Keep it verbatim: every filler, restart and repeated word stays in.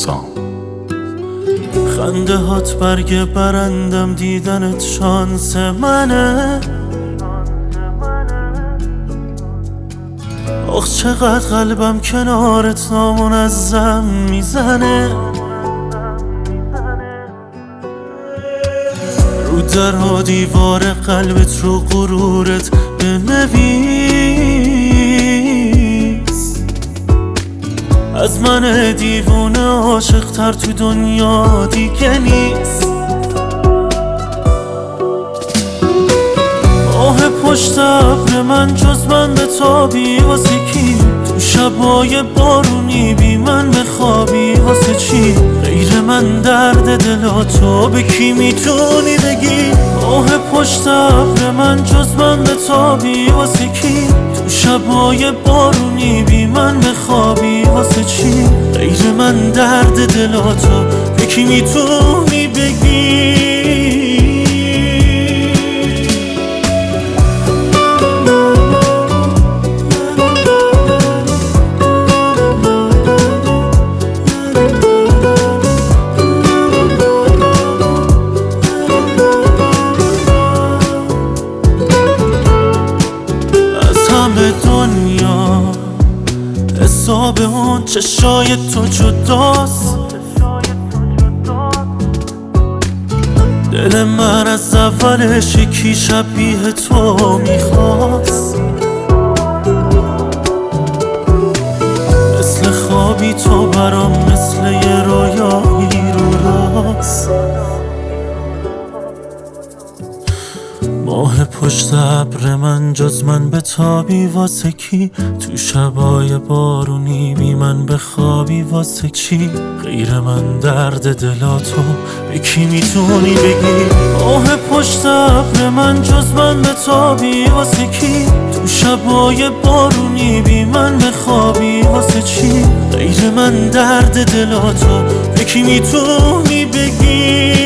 سام. خنده هات برگ برندم، دیدنت شانس منه. آخ چقدر قلبم کنارت نامنظم میزنه. رو در و دیوار قلبت رو غرورت بنویس. از من دیوونه عاشق تر تو دنیا دیگه نیست. ماه پشت ابر من جز من به تابی واسه کی؟ تو شبای بارونی بی من بخوابی واسه چی؟ غیر من درد دلاتو به کی میتونی بگی؟ ماه پشت ابر من جز من به تابی واسه کی؟ تو شبای بارونی بی من بخوابی واسه چی؟ غیر من درد دلاتو به کی میتونی بگی؟ دنیا حساب اون چشای تو جداست. دل من از اولش یکی شبیه تو میخواست. مثل خوابی تو برام، مثل یه رویایی رو راست. ماه پشت ابر من جز من به تابی واسه کی؟ تو شبای بارونی بی من بخوابی واسه چی؟ غیر من درد دلاتو به کی میتونی بگی؟ ماه پشت ابر من جز من به تابی واسه کی؟ تو شبای بارونی بی من بخوابی واسه چی؟ غیر من درد دلاتو به کی میتونی بگی؟